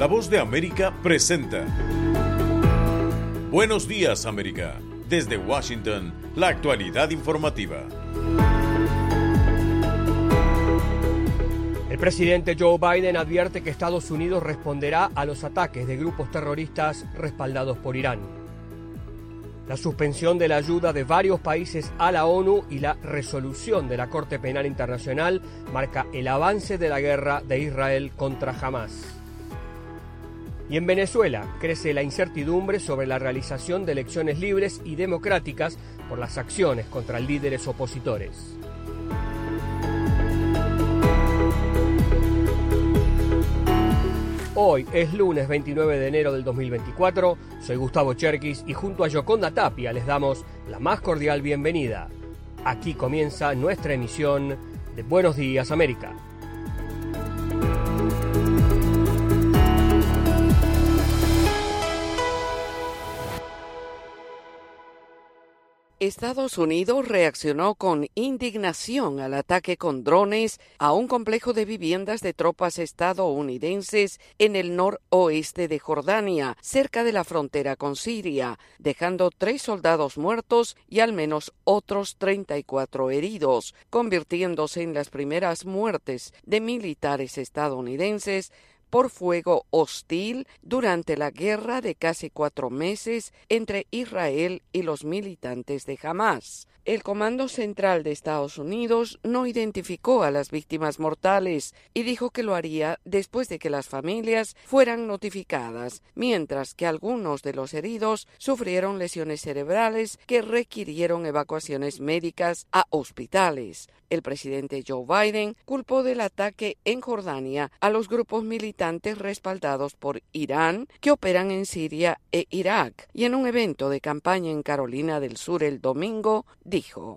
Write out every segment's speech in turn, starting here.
La Voz de América presenta Buenos Días, América. Desde Washington, la actualidad informativa. El presidente Joe Biden advierte que Estados Unidos responderá a los ataques de grupos terroristas respaldados por Irán. La suspensión de la ayuda de varios países a la ONU y la resolución de la Corte Penal Internacional marca el avance de la guerra de Israel contra Hamás. Y en Venezuela crece la incertidumbre sobre la realización de elecciones libres y democráticas por las acciones contra líderes opositores. Hoy es lunes 29 de enero del 2024, soy Gustavo Cherkis y junto a Yoconda Tapia les damos la más cordial bienvenida. Aquí comienza nuestra emisión de Buenos Días, América. Estados Unidos reaccionó con indignación al ataque con drones a un complejo de viviendas de tropas estadounidenses en el noroeste de Jordania, cerca de la frontera con Siria, dejando 3 soldados muertos y al menos otros 34 heridos, convirtiéndose en las primeras muertes de militares estadounidenses por fuego hostil durante la guerra de casi 4 meses entre Israel y los militantes de Hamás. El Comando Central de Estados Unidos no identificó a las víctimas mortales y dijo que lo haría después de que las familias fueran notificadas, mientras que algunos de los heridos sufrieron lesiones cerebrales que requirieron evacuaciones médicas a hospitales. El presidente Joe Biden culpó del ataque en Jordania a los grupos militantes respaldados por Irán que operan en Siria e Irak, y en un evento de campaña en Carolina del Sur el domingo dijo: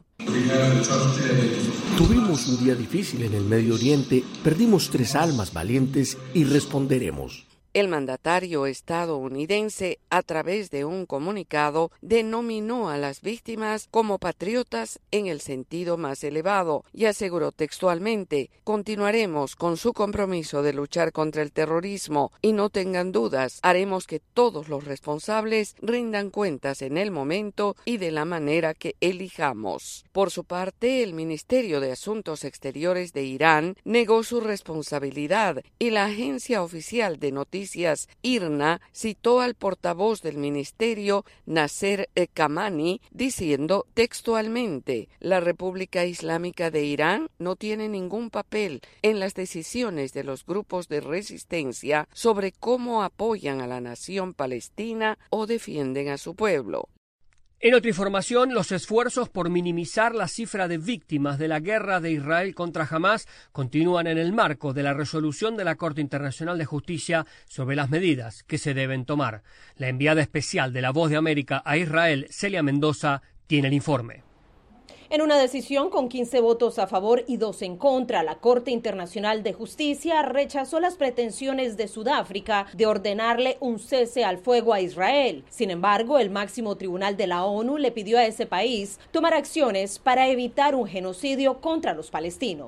Tuvimos un día difícil en el Medio Oriente, perdimos 3 almas valientes y responderemos. El mandatario estadounidense, a través de un comunicado, denominó a las víctimas como patriotas en el sentido más elevado y aseguró textualmente: continuaremos con su compromiso de luchar contra el terrorismo y no tengan dudas, haremos que todos los responsables rindan cuentas en el momento y de la manera que elijamos. Por su parte, el Ministerio de Asuntos Exteriores de Irán negó su responsabilidad y la agencia oficial de noticias IRNA citó al portavoz del ministerio, Nasser Kamani, diciendo textualmente: la República Islámica de Irán no tiene ningún papel en las decisiones de los grupos de resistencia sobre cómo apoyan a la nación palestina o defienden a su pueblo. En otra información, los esfuerzos por minimizar la cifra de víctimas de la guerra de Israel contra Hamás continúan en el marco de la resolución de la Corte Internacional de Justicia sobre las medidas que se deben tomar. La enviada especial de La Voz de América a Israel, Celia Mendoza, tiene el informe. En una decisión con 15 votos a favor y 2 en contra, la Corte Internacional de Justicia rechazó las pretensiones de Sudáfrica de ordenarle un cese al fuego a Israel. Sin embargo, el máximo tribunal de la ONU le pidió a ese país tomar acciones para evitar un genocidio contra los palestinos.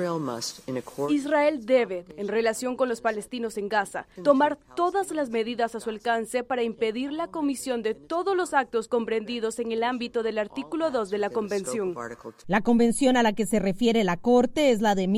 Israel debe, en relación con los palestinos en Gaza, tomar todas las medidas a su alcance para impedir la comisión de todos los actos comprendidos en el ámbito del artículo 2 de la Convención. La convención a la que se refiere la Corte es la de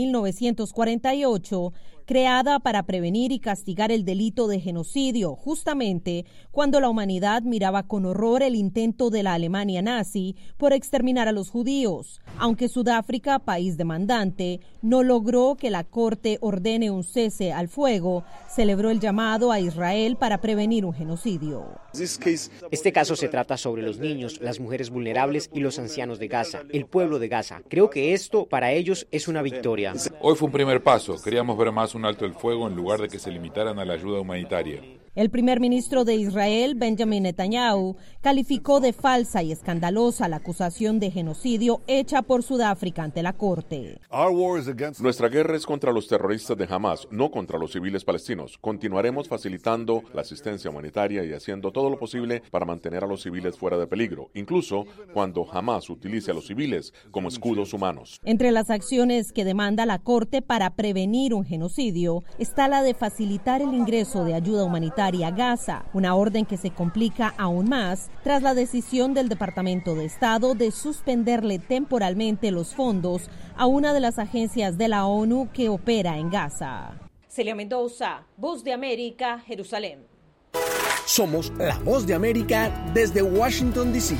1948, creada para prevenir y castigar el delito de genocidio, justamente cuando la humanidad miraba con horror el intento de la Alemania nazi por exterminar a los judíos. Aunque Sudáfrica, país demandante, no logró que la Corte ordene un cese al fuego, celebró el llamado a Israel para prevenir un genocidio. Este caso se trata sobre los niños, las mujeres vulnerables y los ancianos de Gaza, el pueblo de Gaza. Creo que esto para ellos es una victoria. Hoy fue un primer paso. Queríamos ver más un alto el fuego en lugar de que se limitaran a la ayuda humanitaria. El primer ministro de Israel, Benjamin Netanyahu, calificó de falsa y escandalosa la acusación de genocidio hecha por Sudáfrica ante la Corte. Nuestra guerra es contra los terroristas de Hamás, no contra los civiles palestinos. Continuaremos facilitando la asistencia humanitaria y haciendo todo lo posible para mantener a los civiles fuera de peligro, incluso cuando Hamás utilice a los civiles como escudos humanos. Entre las acciones que demanda la Corte para prevenir un genocidio está la de facilitar el ingreso de ayuda humanitaria a Gaza, una orden que se complica aún más tras la decisión del Departamento de Estado de suspenderle temporalmente los fondos a una de las agencias de la ONU que opera en Gaza. Celia Mendoza, Voz de América, Jerusalén. Somos la Voz de América desde Washington, D.C.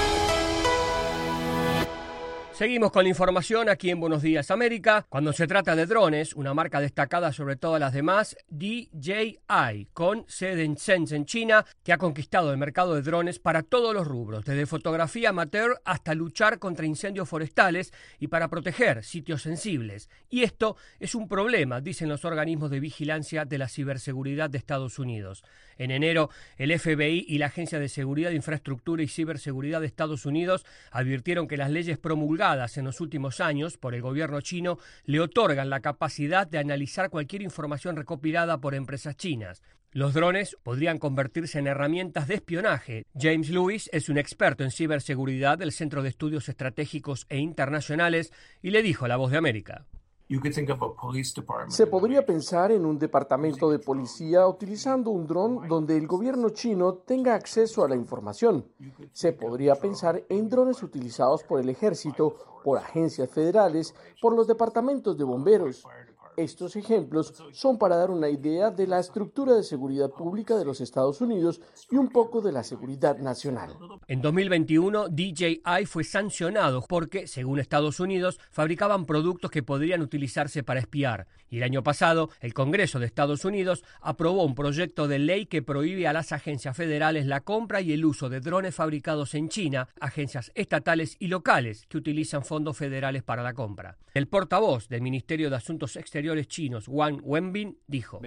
Seguimos con la información aquí en Buenos Días América. Cuando se trata de drones, una marca destacada sobre todas las demás, DJI, con sede en Shenzhen, China, que ha conquistado el mercado de drones para todos los rubros, desde fotografía amateur hasta luchar contra incendios forestales y para proteger sitios sensibles. Y esto es un problema, dicen los organismos de vigilancia de la ciberseguridad de Estados Unidos. En enero, el FBI y la Agencia de Seguridad de Infraestructura y Ciberseguridad de Estados Unidos advirtieron que las leyes promulgadas en los últimos años por el gobierno chino le otorgan la capacidad de analizar cualquier información recopilada por empresas chinas. Los drones podrían convertirse en herramientas de espionaje. James Lewis es un experto en ciberseguridad del Centro de Estudios Estratégicos e Internacionales y le dijo a La Voz de América. Se podría pensar en un departamento de policía utilizando un dron donde el gobierno chino tenga acceso a la información. Se podría pensar en drones utilizados por el ejército, por agencias federales, por los departamentos de bomberos. Estos ejemplos son para dar una idea de la estructura de seguridad pública de los Estados Unidos y un poco de la seguridad nacional. En 2021, DJI fue sancionado porque, según Estados Unidos, fabricaban productos que podrían utilizarse para espiar. Y el año pasado, el Congreso de Estados Unidos aprobó un proyecto de ley que prohíbe a las agencias federales la compra y el uso de drones fabricados en China, agencias estatales y locales que utilizan fondos federales para la compra. El portavoz del Ministerio de Asuntos Exteriores chinos, Wang Wenbin, dijo: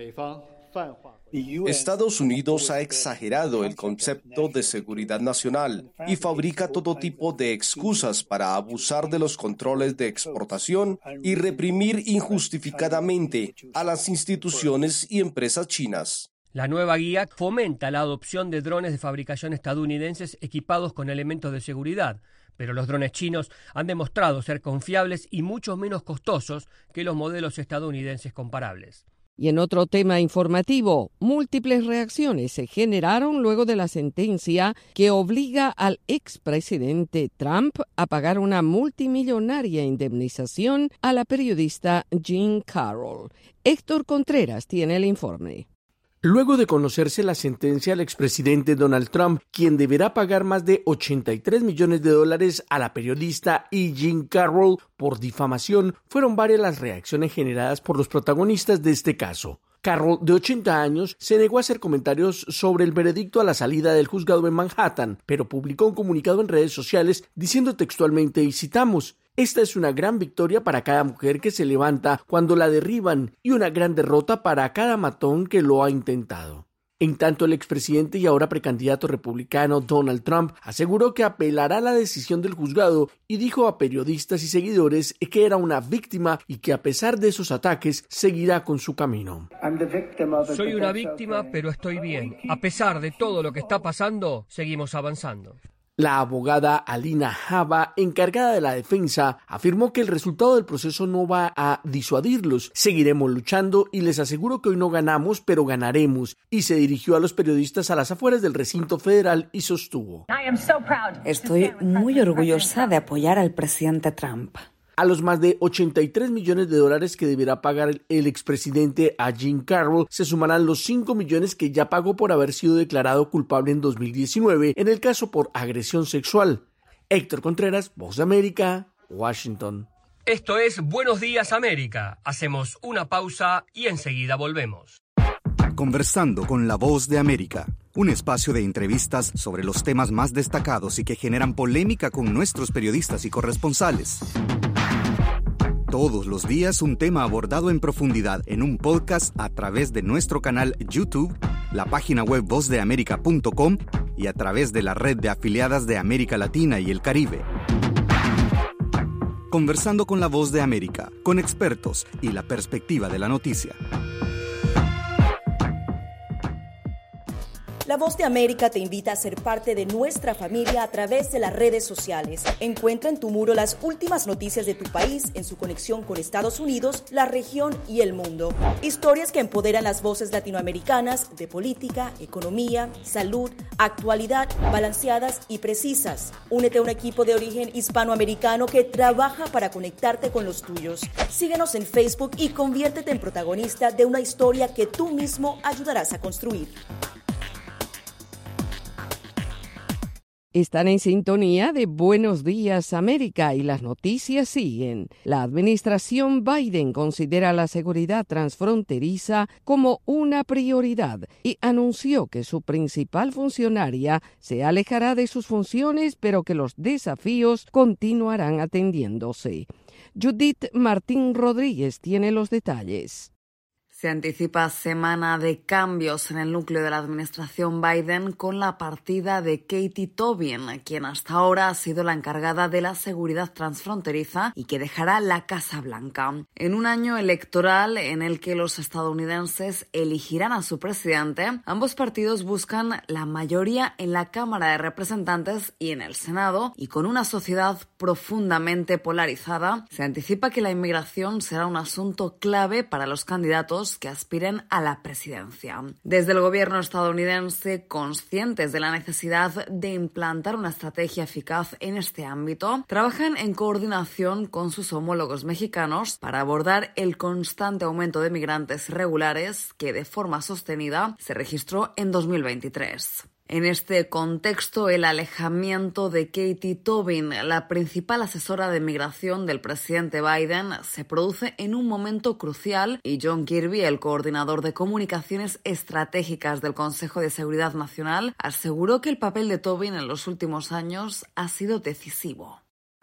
Estados Unidos ha exagerado el concepto de seguridad nacional y fabrica todo tipo de excusas para abusar de los controles de exportación y reprimir injustificadamente a las instituciones y empresas chinas. La nueva guía fomenta la adopción de drones de fabricación estadounidenses equipados con elementos de seguridad, pero los drones chinos han demostrado ser confiables y mucho menos costosos que los modelos estadounidenses comparables. Y en otro tema informativo, múltiples reacciones se generaron luego de la sentencia que obliga al expresidente Trump a pagar una multimillonaria indemnización a la periodista Jean Carroll. Héctor Contreras tiene el informe. Luego de conocerse la sentencia al expresidente Donald Trump, quien deberá pagar más de $83 millones a la periodista Jean Carroll por difamación, fueron varias las reacciones generadas por los protagonistas de este caso. Carroll, de 80 años, se negó a hacer comentarios sobre el veredicto a la salida del juzgado en Manhattan, pero publicó un comunicado en redes sociales diciendo textualmente, y citamos: "Esta es una gran victoria para cada mujer que se levanta cuando la derriban y una gran derrota para cada matón que lo ha intentado". En tanto, el expresidente y ahora precandidato republicano Donald Trump aseguró que apelará a la decisión del juzgado y dijo a periodistas y seguidores que era una víctima y que a pesar de esos ataques seguirá con su camino. Soy una víctima, pero estoy bien. A pesar de todo lo que está pasando, seguimos avanzando. La abogada Alina Java, encargada de la defensa, afirmó que el resultado del proceso no va a disuadirlos. Seguiremos luchando y les aseguro que hoy no ganamos, pero ganaremos. Y se dirigió a los periodistas a las afueras del recinto federal y sostuvo: Estoy muy orgullosa de apoyar al presidente Trump. A los más de $83 millones que deberá pagar el expresidente a Jean Carroll se sumarán los $5 millones que ya pagó por haber sido declarado culpable en 2019 en el caso por agresión sexual. Héctor Contreras, Voz de América, Washington. Esto es Buenos Días América. Hacemos una pausa y enseguida volvemos. Conversando con la Voz de América, un espacio de entrevistas sobre los temas más destacados y que generan polémica con nuestros periodistas y corresponsales. Todos los días un tema abordado en profundidad en un podcast a través de nuestro canal YouTube la página web vozdeamerica.com y a través de la red de afiliadas de América Latina y el Caribe. Conversando con la Voz de América, con expertos y la perspectiva de la noticia. La Voz de América te invita a ser parte de nuestra familia a través de las redes sociales. Encuentra en tu muro las últimas noticias de tu país en su conexión con Estados Unidos, la región y el mundo. Historias que empoderan las voces latinoamericanas de política, economía, salud, actualidad, balanceadas y precisas. Únete a un equipo de origen hispanoamericano que trabaja para conectarte con los tuyos. Síguenos en Facebook y conviértete en protagonista de una historia que tú mismo ayudarás a construir. Están en sintonía de Buenos Días América y las noticias siguen. La administración Biden considera la seguridad transfronteriza como una prioridad y anunció que su principal funcionaria se alejará de sus funciones, pero que los desafíos continuarán atendiéndose. Judith Martín Rodríguez tiene los detalles. Se anticipa semana de cambios en el núcleo de la administración Biden con la partida de Katie Tobin, quien hasta ahora ha sido la encargada de la seguridad transfronteriza y que dejará la Casa Blanca. En un año electoral en el que los estadounidenses elegirán a su presidente, ambos partidos buscan la mayoría en la Cámara de Representantes y en el Senado, y con una sociedad profundamente polarizada, se anticipa que la inmigración será un asunto clave para los candidatos que aspiren a la presidencia. Desde el gobierno estadounidense, conscientes de la necesidad de implantar una estrategia eficaz en este ámbito, trabajan en coordinación con sus homólogos mexicanos para abordar el constante aumento de migrantes irregulares que de forma sostenida se registró en 2023. En este contexto, el alejamiento de Katie Tobin, la principal asesora de migración del presidente Biden, se produce en un momento crucial y John Kirby, el coordinador de comunicaciones estratégicas del Consejo de Seguridad Nacional, aseguró que el papel de Tobin en los últimos años ha sido decisivo.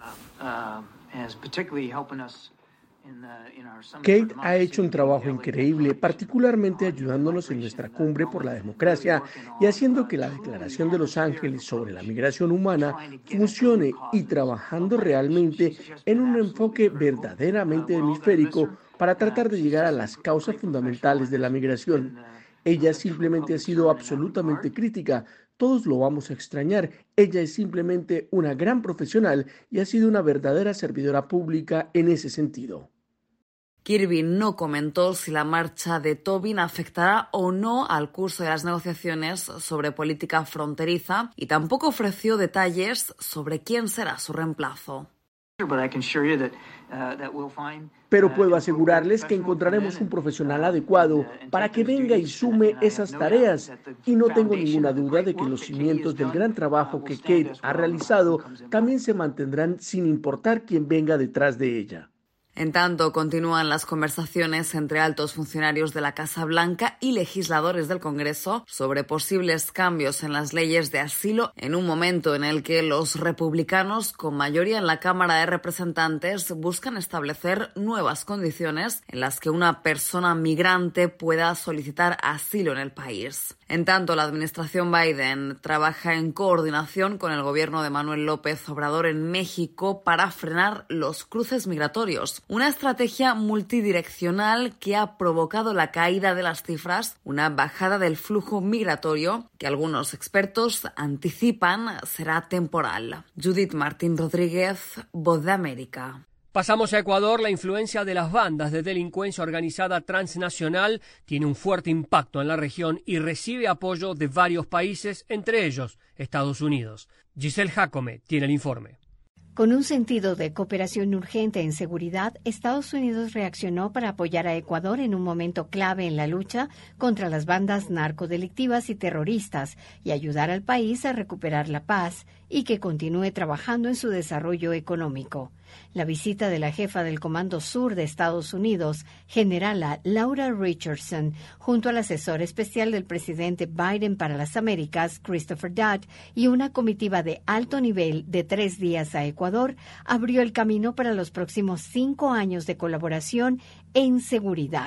Kate ha hecho un trabajo increíble, particularmente ayudándonos en nuestra cumbre por la democracia y haciendo que la Declaración de Los Ángeles sobre la migración humana funcione y trabajando realmente en un enfoque verdaderamente hemisférico para tratar de llegar a las causas fundamentales de la migración. Ella simplemente ha sido absolutamente crítica. Todos lo vamos a extrañar. Ella es simplemente una gran profesional y ha sido una verdadera servidora pública en ese sentido. Kirby no comentó si la marcha de Tobin afectará o no al curso de las negociaciones sobre política fronteriza y tampoco ofreció detalles sobre quién será su reemplazo. Pero puedo asegurarles que encontraremos un profesional adecuado para que venga y sume esas tareas. Y no tengo ninguna duda de que los cimientos del gran trabajo que Kate ha realizado también se mantendrán sin importar quién venga detrás de ella. En tanto, continúan las conversaciones entre altos funcionarios de la Casa Blanca y legisladores del Congreso sobre posibles cambios en las leyes de asilo en un momento en el que los republicanos, con mayoría en la Cámara de Representantes, buscan establecer nuevas condiciones en las que una persona migrante pueda solicitar asilo en el país. En tanto, la administración Biden trabaja en coordinación con el gobierno de Manuel López Obrador en México para frenar los cruces migratorios. Una estrategia multidireccional que ha provocado la caída de las cifras, una bajada del flujo migratorio que algunos expertos anticipan será temporal. Judith Martín Rodríguez, Voz de América. Pasamos a Ecuador. La influencia de las bandas de delincuencia organizada transnacional tiene un fuerte impacto en la región y recibe apoyo de varios países, entre ellos Estados Unidos. Giselle Jacome tiene el informe. Con un sentido de cooperación urgente en seguridad, Estados Unidos reaccionó para apoyar a Ecuador en un momento clave en la lucha contra las bandas narcodelictivas y terroristas y ayudar al país a recuperar la paz y que continúe trabajando en su desarrollo económico. La visita de la jefa del Comando Sur de Estados Unidos, generala Laura Richardson, junto al asesor especial del presidente Biden para las Américas, Christopher Dodd, y una comitiva de alto nivel de 3 días a Ecuador, abrió el camino para los próximos 5 años de colaboración en seguridad.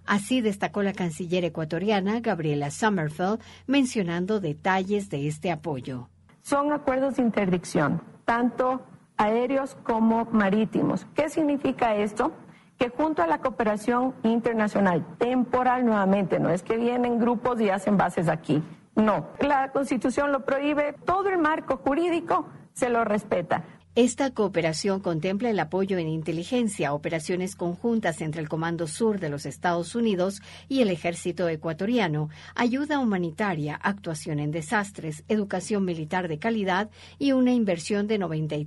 Así destacó la canciller ecuatoriana Gabriela Sommerfeld, mencionando detalles de este apoyo. Son acuerdos de interdicción, tanto aéreos como marítimos. ¿Qué significa esto? Que junto a la cooperación internacional temporal nuevamente, no es que vienen grupos y hacen bases aquí, no. La Constitución lo prohíbe, todo el marco jurídico se lo respeta. Esta cooperación contempla el apoyo en inteligencia, operaciones conjuntas entre el Comando Sur de los Estados Unidos y el Ejército ecuatoriano, ayuda humanitaria, actuación en desastres, educación militar de calidad y una inversión de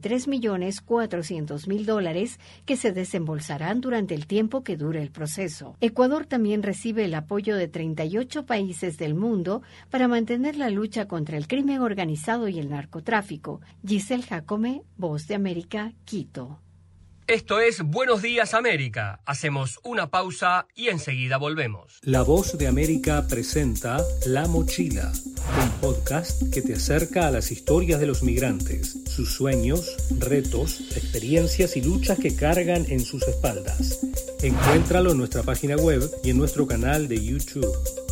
$93.400.000 que se desembolsarán durante el tiempo que dure el proceso. Ecuador también recibe el apoyo de 38 países del mundo para mantener la lucha contra el crimen organizado y el narcotráfico. Giselle Jacome, Voz de América, Quito. Esto es Buenos Días América. Hacemos una pausa y enseguida volvemos. La Voz de América presenta La Mochila, un podcast que te acerca a las historias de los migrantes, sus sueños, retos, experiencias y luchas que cargan en sus espaldas. Encuéntralo en nuestra página web y en nuestro canal de YouTube.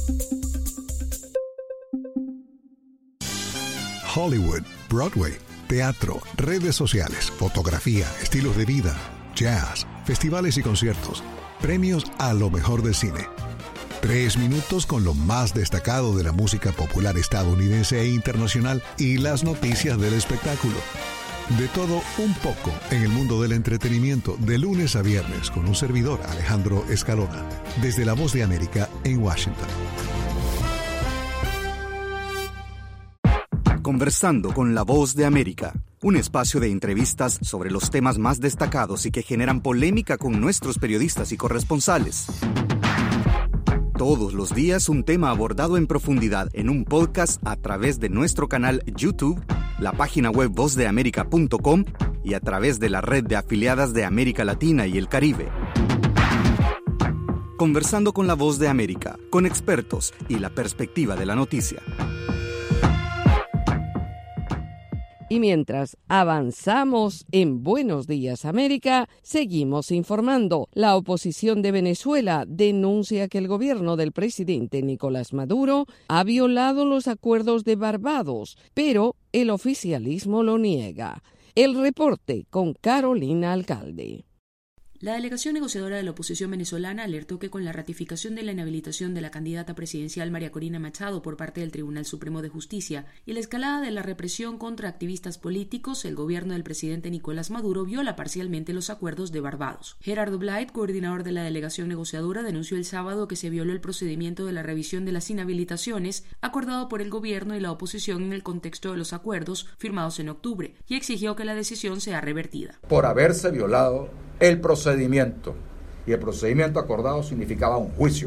Hollywood, Broadway, teatro, redes sociales, fotografía, estilos de vida, jazz, festivales y conciertos, premios a lo mejor del cine. 3 minutos con lo más destacado de la música popular estadounidense e internacional y las noticias del espectáculo. De todo un poco en el mundo del entretenimiento, de lunes a viernes con un servidor, Alejandro Escalona, desde La Voz de América en Washington. Conversando con La Voz de América, un espacio de entrevistas sobre los temas más destacados y que generan polémica con nuestros periodistas y corresponsales. Todos los días un tema abordado en profundidad en un podcast a través de nuestro canal YouTube, la página web vozdeamerica.com y a través de la red de afiliadas de América Latina y el Caribe. Conversando con La Voz de América, con expertos y la perspectiva de la noticia. Y mientras avanzamos en Buenos Días América, seguimos informando. La oposición de Venezuela denuncia que el gobierno del presidente Nicolás Maduro ha violado los acuerdos de Barbados, pero el oficialismo lo niega. El reporte con Carolina Alcalde. La delegación negociadora de la oposición venezolana alertó que con la ratificación de la inhabilitación de la candidata presidencial María Corina Machado por parte del Tribunal Supremo de Justicia y la escalada de la represión contra activistas políticos, el gobierno del presidente Nicolás Maduro viola parcialmente los acuerdos de Barbados. Gerardo Blight, coordinador de la delegación negociadora, denunció el sábado que se violó el procedimiento de la revisión de las inhabilitaciones acordado por el gobierno y la oposición en el contexto de los acuerdos firmados en octubre y exigió que la decisión sea revertida. Por haberse violado el procedimiento, y el procedimiento acordado significaba un juicio,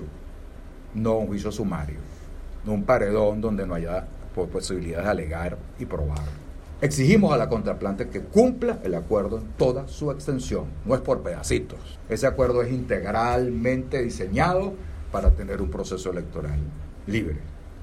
no un juicio sumario, no un paredón donde no haya posibilidades de alegar y probar. Exigimos a la contraplante que cumpla el acuerdo en toda su extensión, no es por pedacitos. Ese acuerdo es integralmente diseñado para tener un proceso electoral libre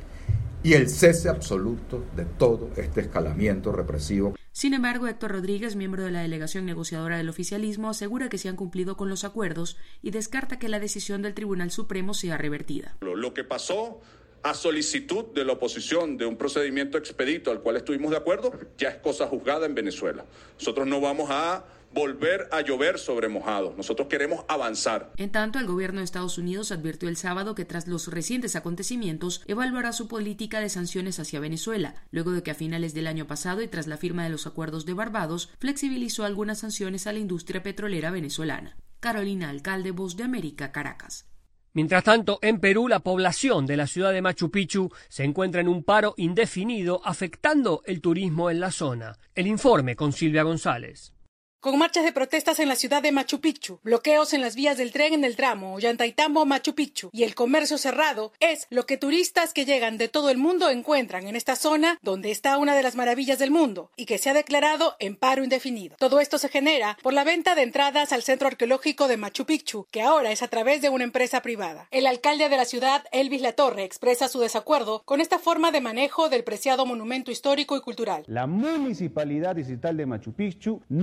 y el cese absoluto de todo este escalamiento represivo. Sin embargo, Héctor Rodríguez, miembro de la delegación negociadora del oficialismo, asegura que se han cumplido con los acuerdos y descarta que la decisión del Tribunal Supremo sea revertida. Lo que pasó a solicitud de la oposición de un procedimiento expedito al cual estuvimos de acuerdo, ya es cosa juzgada en Venezuela. Nosotros no vamos a volver a llover sobre mojado. Nosotros queremos avanzar. En tanto, el gobierno de Estados Unidos advirtió el sábado que tras los recientes acontecimientos evaluará su política de sanciones hacia Venezuela, luego de que a finales del año pasado y tras la firma de los acuerdos de Barbados, flexibilizó algunas sanciones a la industria petrolera venezolana. Carolina Alcalde, Voz de América, Caracas. Mientras tanto, en Perú, la población de la ciudad de Machu Picchu se encuentra en un paro indefinido afectando el turismo en la zona. El informe con Silvia González. Con marchas de protestas en la ciudad de Machu Picchu, bloqueos en las vías del tren en el tramo Ollantaytambo-Machu Picchu y el comercio cerrado es lo que turistas que llegan de todo el mundo encuentran en esta zona donde está una de las maravillas del mundo y que se ha declarado en paro indefinido. Todo esto se genera por la venta de entradas al centro arqueológico de Machu Picchu, que ahora es a través de una empresa privada. El alcalde de la ciudad, Elvis Latorre, expresa su desacuerdo con esta forma de manejo del preciado monumento histórico y cultural. La municipalidad distrital de Machu Picchu no avala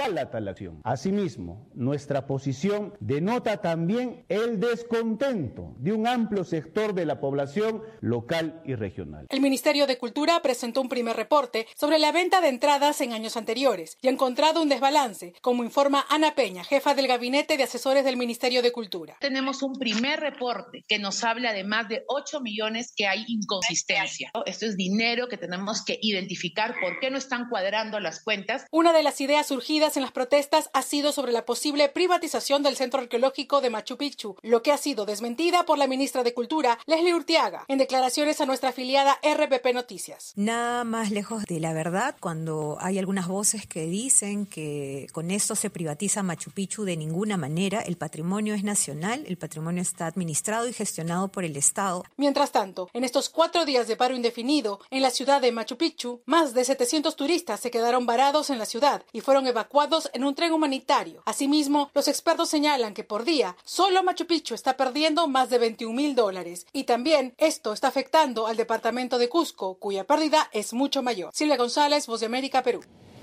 a tal acción. Asimismo, nuestra posición denota también el descontento de un amplio sector de la población local y regional. El Ministerio de Cultura presentó un primer reporte sobre la venta de entradas en años anteriores y ha encontrado un desbalance, como informa Ana Peña, jefa del Gabinete de Asesores del Ministerio de Cultura. Tenemos un primer reporte que nos habla de más de 8 millones que hay inconsistencia. Esto es dinero que tenemos que identificar por qué no están cuadrando las cuentas. Una de las ideas surgidas en las protestas ha sido sobre la posible privatización del Centro Arqueológico de Machu Picchu, lo que ha sido desmentida por la ministra de Cultura, Leslie Urteaga, en declaraciones a nuestra afiliada RPP Noticias. Nada más lejos de la verdad cuando hay algunas voces que dicen que con esto se privatiza Machu Picchu. De ninguna manera. El patrimonio es nacional, el patrimonio está administrado y gestionado por el Estado. Mientras tanto, en estos 4 días de paro indefinido, en la ciudad de Machu Picchu, más de 700 turistas se quedaron varados en la ciudad y fueron evacuados en un tren humanitario. Asimismo, los expertos señalan que por día, solo Machu Picchu está perdiendo más de $21,000 y también esto está afectando al departamento de Cusco, cuya pérdida es mucho mayor. Silvia González, Voz de América, Perú.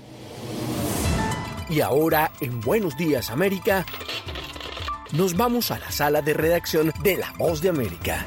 Y ahora, en Buenos Días América, nos vamos a la sala de redacción de La Voz de América.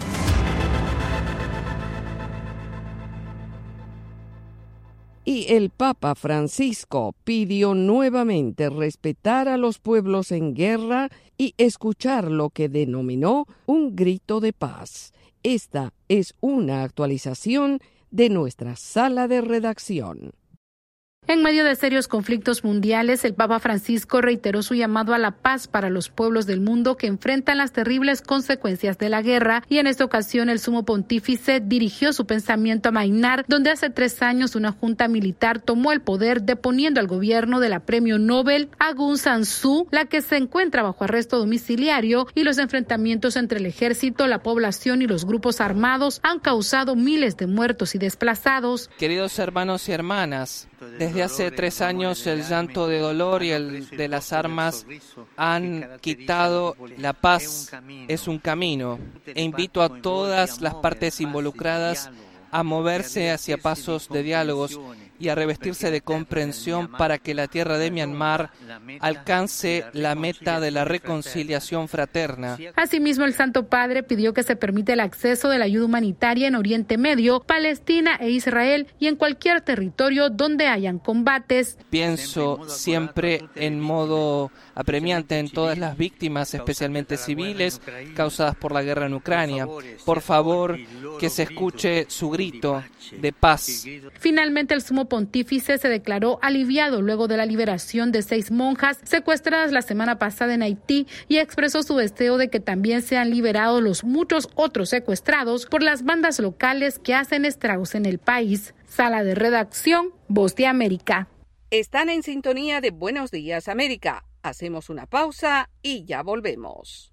Y el Papa Francisco pidió nuevamente respetar a los pueblos en guerra y escuchar lo que denominó un grito de paz. Esta es una actualización de nuestra sala de redacción. En medio de serios conflictos mundiales, el Papa Francisco reiteró su llamado a la paz para los pueblos del mundo que enfrentan las terribles consecuencias de la guerra, y en esta ocasión el sumo pontífice dirigió su pensamiento a Myanmar, donde hace 3 años una junta militar tomó el poder deponiendo al gobierno de la premio Nobel Aung San Suu, la que se encuentra bajo arresto domiciliario, y los enfrentamientos entre el ejército, la población y los grupos armados han causado miles de muertos y desplazados. Queridos hermanos y hermanas, desde hace 3 años el llanto de dolor y el de las armas han quitado la paz. Es un camino e invito a todas las partes involucradas a moverse hacia pasos de diálogos y a revestirse de comprensión para que la tierra de Myanmar alcance la meta de la reconciliación fraterna. Asimismo, el Santo Padre pidió que se permita el acceso de la ayuda humanitaria en Oriente Medio, Palestina e Israel y en cualquier territorio donde hayan combates. Pienso siempre en modo apremiante en todas las víctimas, especialmente civiles, causadas por la guerra en Ucrania. Por favor, que se escuche su grito de paz. Finalmente, el sumo pontífice se declaró aliviado luego de la liberación de 6 monjas secuestradas la semana pasada en Haití y expresó su deseo de que también sean liberados los muchos otros secuestrados por las bandas locales que hacen estragos en el país. Sala de redacción, Voz de América. Están en sintonía de Buenos Días América. Hacemos una pausa y ya volvemos.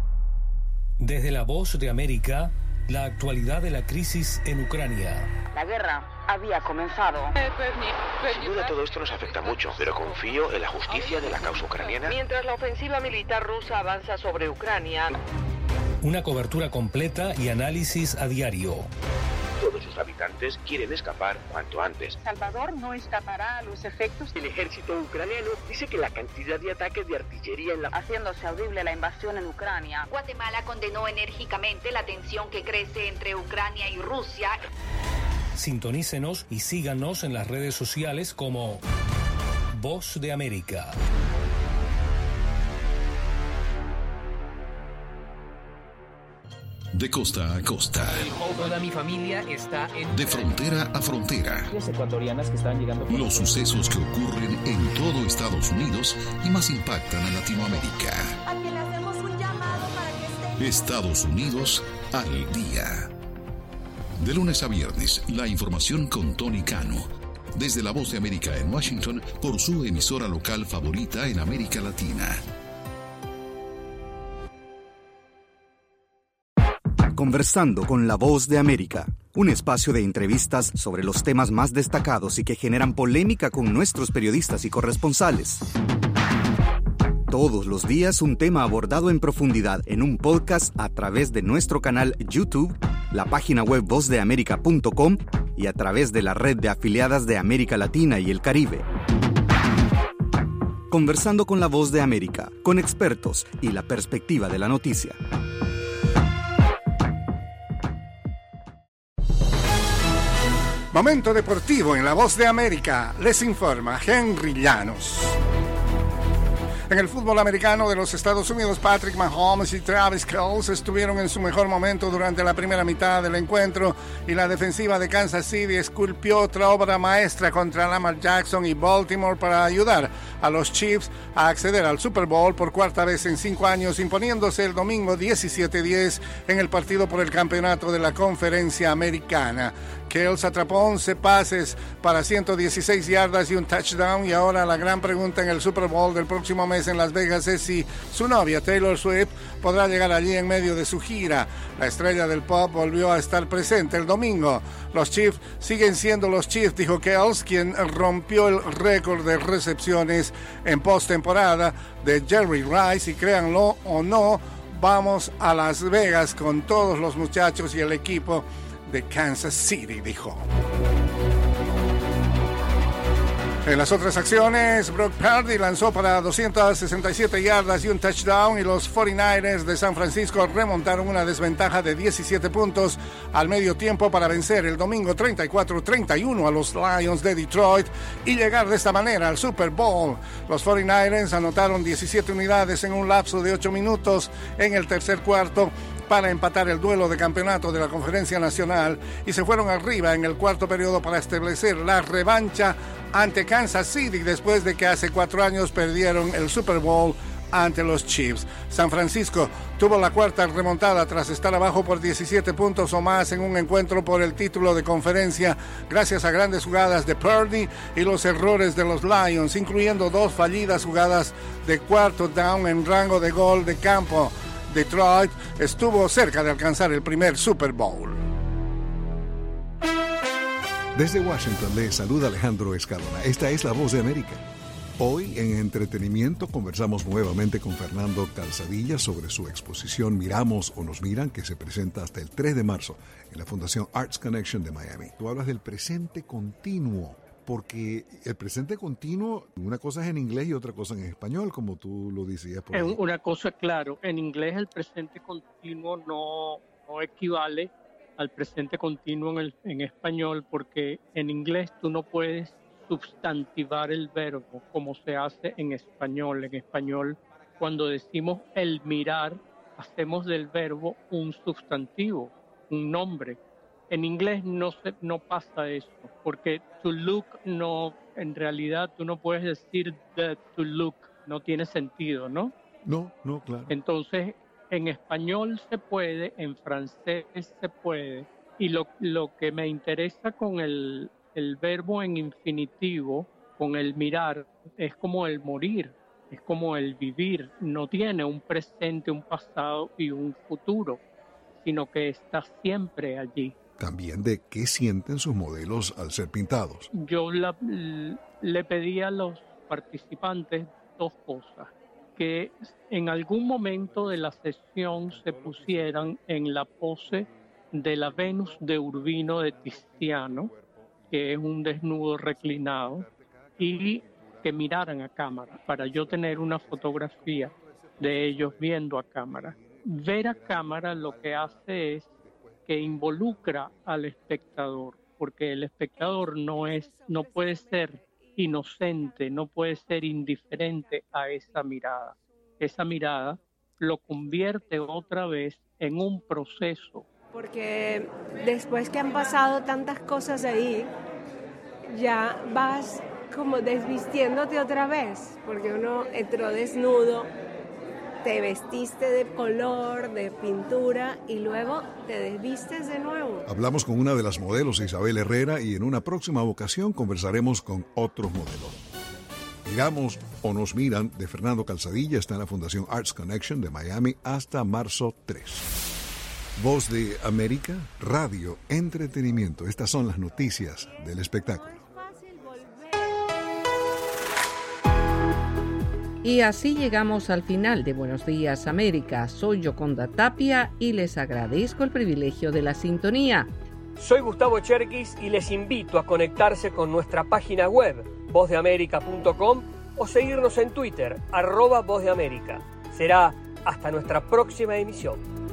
Desde la Voz de América, la actualidad de la crisis en Ucrania. La guerra había comenzado. Sin duda todo esto nos afecta mucho, pero confío en la justicia de la causa ucraniana. Mientras la ofensiva militar rusa avanza sobre Ucrania. Una cobertura completa y análisis a diario. Todos sus habitantes quieren escapar cuanto antes. Salvador no escapará a los efectos. El ejército ucraniano dice que la cantidad de ataques de artillería en la... haciéndose audible la invasión en Ucrania. Guatemala condenó enérgicamente la tensión que crece entre Ucrania y Rusia. Sintonícenos y síganos en las redes sociales como Voz de América. De costa a costa. Toda mi familia está en... De frontera a frontera. Los sucesos que ocurren en todo Estados Unidos y más impactan a Latinoamérica. Estados Unidos al día. De lunes a viernes, la información con Tony Cano. Desde La Voz de América en Washington, por su emisora local favorita en América Latina. Conversando con La Voz de América, un espacio de entrevistas sobre los temas más destacados y que generan polémica con nuestros periodistas y corresponsales. Todos los días un tema abordado en profundidad en un podcast a través de nuestro canal YouTube, la página web vozdeamerica.com y a través de la red de afiliadas de América Latina y el Caribe. Conversando con la Voz de América, con expertos y la perspectiva de la noticia. Momento deportivo en la Voz de América. Les informa Henry Llanos. En el fútbol americano de los Estados Unidos, Patrick Mahomes y Travis Kelce estuvieron en su mejor momento durante la primera mitad del encuentro y la defensiva de Kansas City esculpió otra obra maestra contra Lamar Jackson y Baltimore para ayudar a los Chiefs a acceder al Super Bowl por cuarta vez en 5 años, imponiéndose el domingo 17-10 en el partido por el campeonato de la Conferencia Americana. Kelce atrapó 11 pases para 116 yardas y un touchdown, y ahora la gran pregunta en el Super Bowl del próximo mes en Las Vegas es si su novia Taylor Swift podrá llegar allí en medio de su gira. La estrella del pop volvió a estar presente el domingo. Los Chiefs siguen siendo los Chiefs, dijo Kelce, quien rompió el récord de recepciones en postemporada de Jerry Rice, y créanlo o no, vamos a Las Vegas con todos los muchachos y el equipo de Kansas City, dijo. En las otras acciones, Brock Purdy lanzó para 267 yardas y un touchdown, y los 49ers de San Francisco remontaron una desventaja de 17 puntos al medio tiempo para vencer el domingo 34-31 a los Lions de Detroit y llegar de esta manera al Super Bowl. Los 49ers anotaron 17 unidades en un lapso de 8 minutos en el tercer cuarto para empatar el duelo de campeonato de la Conferencia Nacional, y se fueron arriba en el cuarto periodo para establecer la revancha ante Kansas City después de que hace 4 años perdieron el Super Bowl ante los Chiefs. San Francisco tuvo la cuarta remontada tras estar abajo por 17 puntos o más en un encuentro por el título de conferencia, gracias a grandes jugadas de Purdy y los errores de los Lions, incluyendo 2 fallidas jugadas de cuarto down en rango de gol de campo. Detroit estuvo cerca de alcanzar el primer Super Bowl. Desde Washington les saluda Alejandro Escalona. Esta es la Voz de América. Hoy en Entretenimiento conversamos nuevamente con Fernando Calzadilla sobre su exposición Miramos o Nos Miran, que se presenta hasta el 3 de marzo en la Fundación Arts Connection de Miami. Tú hablas del presente continuo, porque el presente continuo, una cosa es en inglés y otra cosa en español, como tú lo decías. Una cosa, claro, en inglés el presente continuo no equivale al presente continuo en español, porque en inglés tú no puedes sustantivar el verbo como se hace en español. En español, cuando decimos el mirar, hacemos del verbo un sustantivo, un nombre. En inglés no pasa eso, porque to look no, en realidad tú no puedes decir to look, no tiene sentido, ¿no? No, claro. Entonces, en español se puede, en francés se puede, y lo que me interesa con el verbo en infinitivo, con el mirar, es como el morir, es como el vivir, no tiene un presente, un pasado y un futuro, sino que está siempre allí. También de qué sienten sus modelos al ser pintados. Yo le pedí a los participantes 2 cosas: que en algún momento de la sesión se pusieran en la pose de la Venus de Urbino de Tiziano, que es un desnudo reclinado, y que miraran a cámara, para yo tener una fotografía de ellos viendo a cámara. Ver a cámara lo que hace es que involucra al espectador, porque el espectador no puede ser inocente, no puede ser indiferente a esa mirada. Esa mirada lo convierte otra vez en un proceso. Porque después que han pasado tantas cosas ahí, ya vas como desvistiéndote otra vez, porque uno entró desnudo, te vestiste de color, de pintura, y luego te desvistes de nuevo. Hablamos con una de las modelos, Isabel Herrera, y en una próxima ocasión conversaremos con otros modelos. Miramos o Nos Miran, de Fernando Calzadilla, está en la Fundación Arts Connection de Miami hasta marzo 3. Voz de América, radio, entretenimiento. Estas son las noticias del espectáculo. Y así llegamos al final de Buenos Días América. Soy Yoconda Tapia y les agradezco el privilegio de la sintonía. Soy Gustavo Cherkis y les invito a conectarse con nuestra página web, vozdeamerica.com, o seguirnos en Twitter, @Voz de América. Será hasta nuestra próxima emisión.